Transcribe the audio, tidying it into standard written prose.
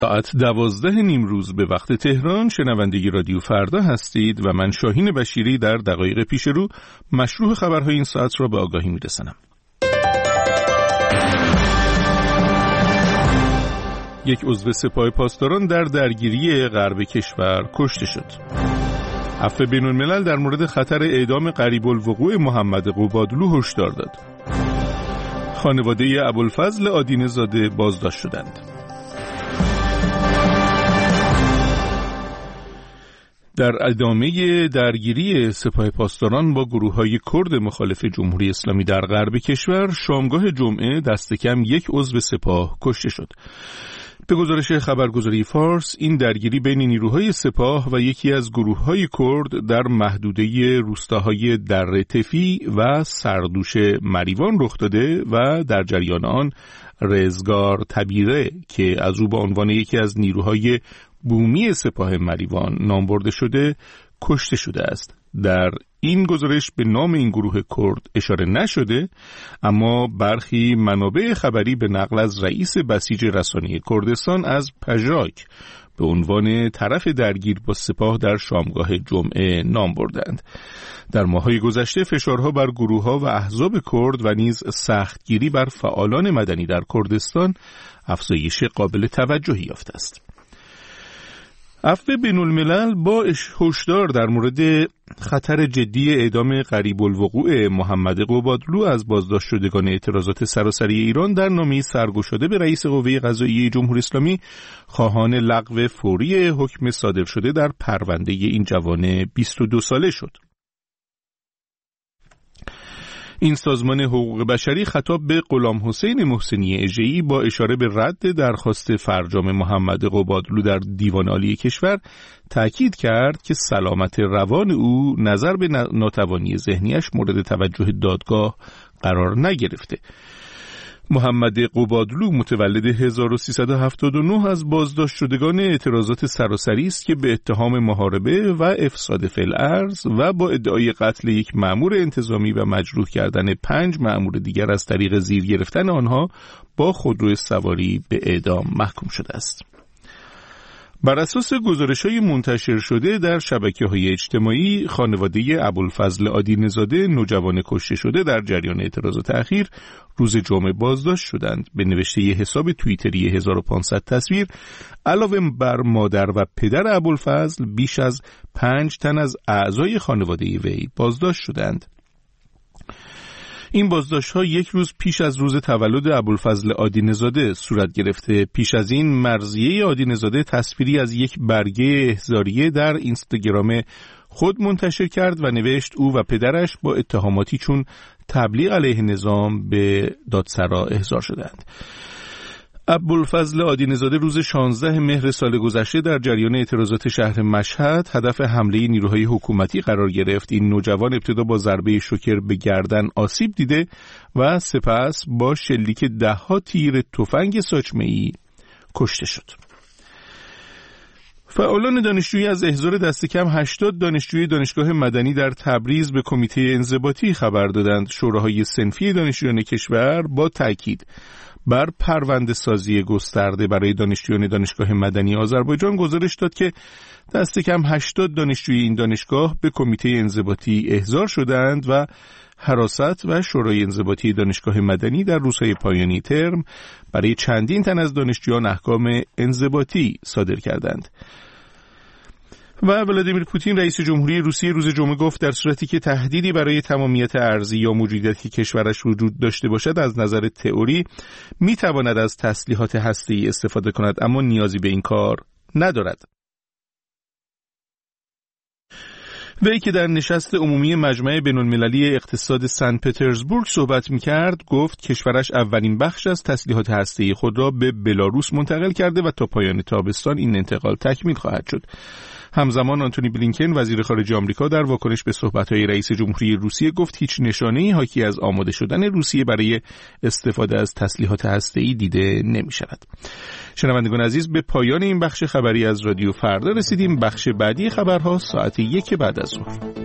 ساعت 12 نیمروز به وقت تهران شنونده رادیو فردا هستید و من شاهین بشیری در دقایق پیش رو مشروع خبرهای این ساعت را به آگاهی میرسانم. یک عضو سپاه پاسداران در درگیری غرب کشور کشته شد. عفو بین‌الملل در مورد خطر اعدام قریب الوقوع محمد قبادلو هشدار داد. خانواده ابوالفضل آدینه زاده بازداشت شدند. در ادامه درگیری سپاه پاسداران با گروه‌های کرد مخالف جمهوری اسلامی در غرب کشور، شامگاه جمعه دست کم یک عضو سپاه کشته شد. به گزارش خبرگزاری فارس، این درگیری بین نیروهای سپاه و یکی از گروه‌های کرد در محدوده روستاهای دره تفی و سردوش مریوان رخ داده و در جریان آن رزگار تبیره که از او به عنوان یکی از نیروهای بومی سپاه مریوان نام برده شده کشته شده است. در این گزارش به نام این گروه کرد اشاره نشده، اما برخی منابع خبری به نقل از رئیس بسیج رسانه کردستان از پژاک به عنوان طرف درگیر با سپاه در شامگاه جمعه نام بردند. در ماه‌های گذشته فشارها بر گروه‌ها و احزاب کرد و نیز سختگیری بر فعالان مدنی در کردستان افزایش قابل توجهی یافته است. عفو بین‌الملل با هشدار در مورد خطر جدی اعدام قریب الوقوع محمد قبادلو از بازداشت شدگان اعتراضات سراسری ایران در نامه‌ای سرگشاده به رئیس قوه قضاییه جمهوری اسلامی خواهان لغو فوری حکم صادر شده در پرونده این جوان 22 ساله شد. این سازمان حقوق بشری خطاب به غلام حسین محسنی اژه‌ای با اشاره به رد درخواست فرجام محمد قبادلو در دیوان عالی کشور تأکید کرد که سلامت روان او نظر به ناتوانی ذهنیش مورد توجه دادگاه قرار نگرفته. محمد قبادلو متولد 1379 از بازداشت شدگان اعتراضات سراسری است که به اتهام محاربه و افساد فی الارض و با ادعای قتل یک مأمور انتظامی و مجروح کردن 5 مأمور دیگر از طریق زیر گرفتن آنها با خودرو سواری به اعدام محکوم شده است. بر اساس گزارش‌های منتشر شده در شبکه‌های اجتماعی، خانواده ابوالفضل آدینه زاده نوجوان کشته شده در جریان اعتراضات اخیر روز جمعه بازداشت شدند. به نوشته ی حساب توییتری 1500 تصویر علاوه بر مادر و پدر ابوالفضل، بیش از 5 تن از اعضای خانواده وی بازداشت شدند. این بازداشت‌ها یک روز پیش از روز تولد ابوالفضل آدینه زاده صورت گرفته. پیش از این مرضیه آدینه زاده تصویری از یک برگه احضاریه در اینستاگرام خود منتشر کرد و نوشت او و پدرش با اتهاماتی چون تبلیغ علیه نظام به دادسرا احضار شدند. ابوالفضل آدینه زاده روز 16 مهر سال گذشته در جریان اعتراضات شهر مشهد هدف حمله نیروهای حکومتی قرار گرفت. این نوجوان ابتدا با ضربه شوکر به گردن آسیب دیده و سپس با شلیک 10 تیر تفنگ ساچمه‌ای کشته شد. فعالان دانشجویی از احضار دست کم 80 دانشجوی دانشگاه مدنی در تبریز به کمیته انضباطی خبر دادند. شوراهای صنفی دانشجویان کشور با تاکید بر پرونده سازی گسترده برای دانشجویان دانشگاه مدنی آذربایجان گزارش داد که دست کم 80 دانشجوی این دانشگاه به کمیته انضباطی احضار شدند و حراست و شورای انضباطی دانشگاه مدنی در روزهای پایانی ترم برای چندین تن از دانشجویان احکام انضباطی صادر کردند. و ولادیمیر پوتین رئیس جمهوری روسیه روز جمعه گفت در صورتی که تهدیدی برای تمامیت ارضی یا موجودیت کشورش وجود داشته باشد، از نظر تئوری میتواند از تسلیحات هسته‌ای استفاده کند، اما نیازی به این کار ندارد. وی که در نشست عمومی مجمع بین‌المللی اقتصاد سن پترزبورگ صحبت می‌کرد، گفت کشورش اولین بخش از تسلیحات هسته‌ای خود را به بلاروس منتقل کرده و تا پایان تابستان این انتقال تکمیل خواهد شد. همزمان آنتونی بلینکن وزیر خارجه آمریکا در واکنش به صحبت‌های رئیس جمهوری روسیه گفت هیچ نشانه‌ای حاکی از آماده شدن روسیه برای استفاده از تسلیحات هسته‌ای دیده نمی‌شود. شنوندگان عزیز، به پایان این بخش خبری از رادیو فردا رسیدیم. بخش بعدی خبرها ساعت 1 بعد از ظهر.